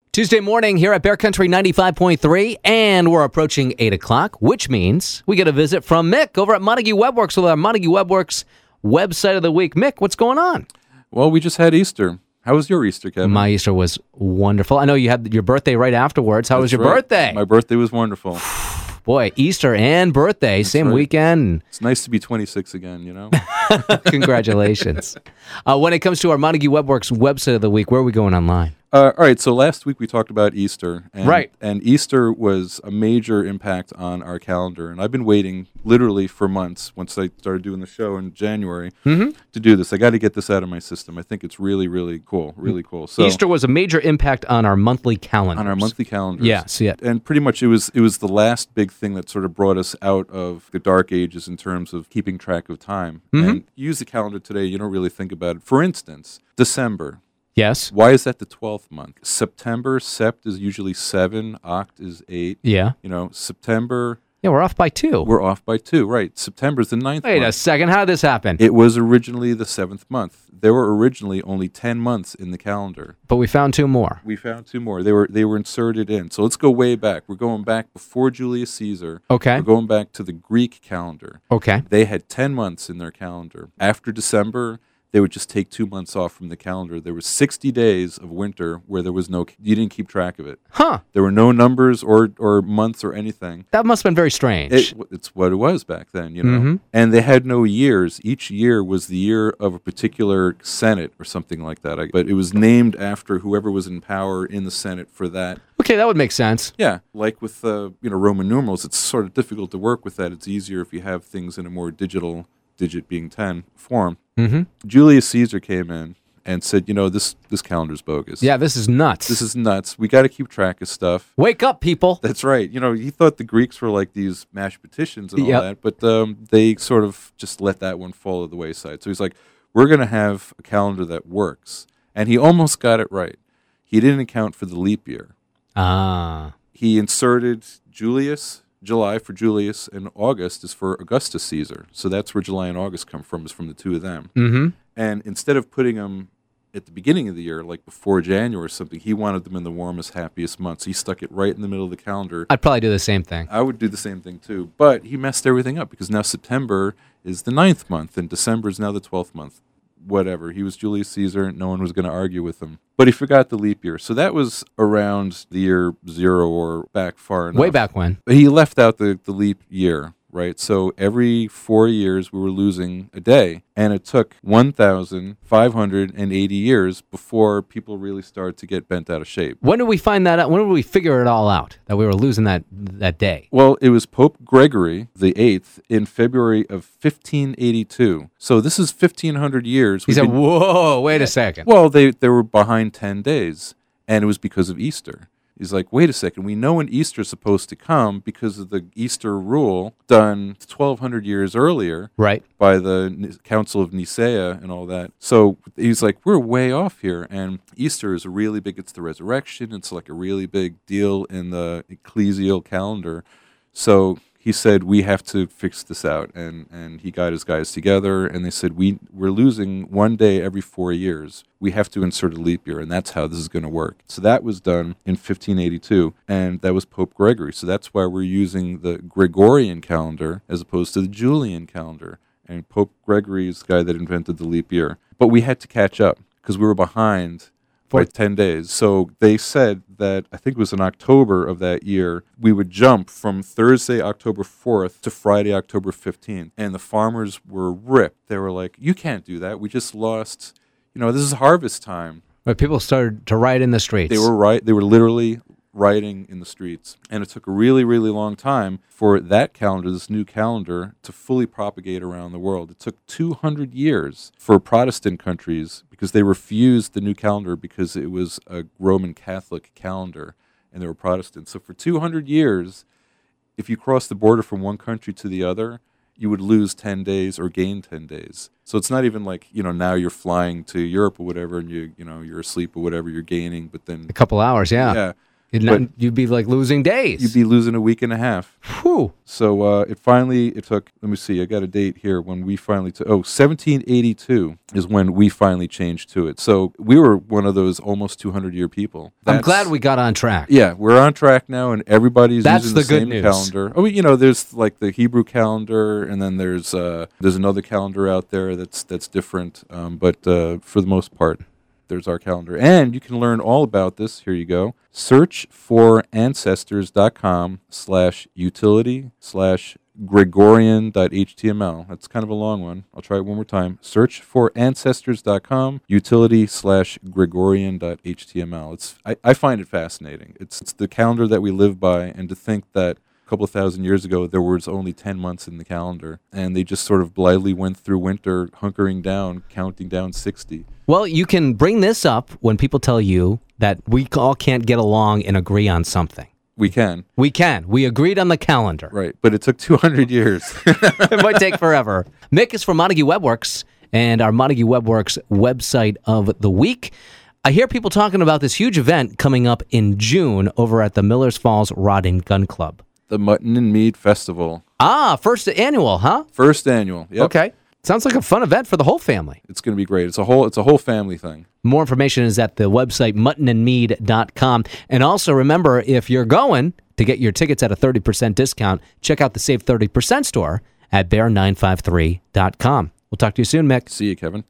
Tuesday morning here at Bear Country 95.3, and we're approaching 8 o'clock, which means we get a visit from Mick over at Montague Webworks with our Montague Webworks website of the week. Mick, what's going on? Well, we just had Easter. How was your Easter, Kevin? My Easter was wonderful. I know you had your birthday right afterwards. How was your birthday? My birthday was wonderful. Boy, Easter and birthday, same weekend. It's nice to be 26 again, you know? Congratulations. When it comes to our Montague Webworks website of the week, where are we going online? All right, so last week we talked about Easter. And, right. And Easter was a major impact on our calendar. And I've been waiting literally for months, once I started doing the show in January, to do this. I got to get this out of my system. I think it's really, really cool. Really cool. So Easter was a major impact on our monthly calendar. On our monthly calendars. Yeah, see it. And pretty much it was the last big thing that sort of brought us out of the dark ages in terms of keeping track of time. And you use the calendar today, you don't really think about it. For instance, December. Yes. Why is that the 12th month? September, Sept is usually 7, Oct is 8. Yeah. You know, September... Yeah, we're off by 2. We're off by 2, right. September's the 9th month. Wait a second, how did this happen? It was originally the 7th month. There were originally only 10 months in the calendar. But we found 2 more. We found 2 more. They were inserted in. So let's go way back. We're going back before Julius Caesar. Okay. We're going back to the Greek calendar. Okay. They had 10 months in their calendar. After December, they would just take 2 months off from the calendar. There were 60 days of winter where there was you didn't keep track of it. Huh. There were no numbers or months or anything. That must have been very strange. It's what it was back then, you know. And they had no years. Each year was the year of a particular Senate or something like that. But it was named after whoever was in power in the Senate for that. Okay, that would make sense. Yeah, like with Roman numerals, it's sort of difficult to work with that. It's easier if you have things in a more digital, digit being 10 form. Julius Caesar came in and said, this calendar's bogus. Yeah, this is nuts. This is nuts. We got to keep track of stuff. Wake up, people. That's right. He thought the Greeks were like these mashed petitions and all that, but they sort of just let that one fall to the wayside. So he's like, we're going to have a calendar that works. And he almost got it right. He didn't account for the leap year. He inserted July for Julius, and August is for Augustus Caesar. So that's where July and August come from, is from the two of them. And instead of putting them at the beginning of the year, like before January or something, he wanted them in the warmest, happiest months. He stuck it right in the middle of the calendar. I'd probably do the same thing. I would do the same thing too. But he messed everything up because now September is the 9th month, and December is now the 12th month. Whatever. He was Julius Caesar. No one was going to argue with him. But he forgot the leap year. So that was around the year 0 or back far enough. Way back when. But he left out the leap year, right? So every 4 years we were losing a day. And it took 1,580 years before people really started to get bent out of shape. When did we find that out? When did we figure it all out, that we were losing that day? Well, it was Pope Gregory the 8th in February of 1582. So this is 1,500 years. He said, whoa, wait a second. Well, they were behind 10 days, and it was because of Easter. He's like, wait a second, we know when Easter's supposed to come because of the Easter rule done 1,200 years earlier by the Council of Nicaea and all that. So he's like, we're way off here, and Easter is it's the resurrection. It's like a really big deal in the ecclesial calendar. So he said, we have to fix this out, and he got his guys together, and they said, we're losing one day every 4 years. We have to insert a leap year, and that's how this is going to work. So that was done in 1582, and that was Pope Gregory. So that's why we're using the Gregorian calendar as opposed to the Julian calendar. And Pope Gregory is the guy that invented the leap year. But we had to catch up because we were behind by 10 days. So they said that, I think it was in October of that year, we would jump from Thursday, October 4th to Friday, October 15th. And the farmers were ripped. They were like, you can't do that. We just lost, this is harvest time. But people started to riot in the streets. They were literally rioting in the streets. And it took a really, really long time for that calendar, this new calendar, to fully propagate around the world. It took 200 years for Protestant countries because they refused the new calendar because it was a Roman Catholic calendar and they were Protestant. So for 200 years, if you crossed the border from one country to the other, you would lose 10 days or gain 10 days. So it's not even like, now you're flying to Europe or whatever and you're asleep or whatever, you're gaining, but then a couple hours, yeah. Yeah. You'd be like losing days. You'd be losing a week and a half. Whew. So it took, let me see, I got a date here when we finally 1782 is when we finally changed to it. So we were one of those almost 200-year people. I'm glad we got on track. Yeah, we're on track now, and everybody's using the good same news. calendar. Oh, there's like the Hebrew calendar, and then there's another calendar out there that's different. But for the most part, there's our calendar. And you can learn all about this. Here you go. Search for ancestors.com/utility/Gregorian.html. That's kind of a long one. I'll try it one more time. Search for ancestors.com utility/Gregorian.html. I find it fascinating. It's the calendar that we live by, and to think that couple of thousand years ago, there was only 10 months in the calendar, and they just sort of blithely went through winter, hunkering down, counting down 60. Well, you can bring this up when people tell you that we all can't get along and agree on something. We can. We can. We agreed on the calendar. Right, but it took 200 years. It might take forever. Mick is from Montague WebWorks and our Montague WebWorks website of the week. I hear people talking about this huge event coming up in June over at the Millers Falls Rod and Gun Club. The Mutton and Mead Festival. First annual, huh? First annual, yep. Okay. Sounds like a fun event for the whole family. It's going to be great. It's a whole family thing. More information is at the website muttonandmead.com. And also remember, if you're going to get your tickets at a 30% discount, check out the Save 30% store at bear953.com. We'll talk to you soon, Mick. See you, Kevin.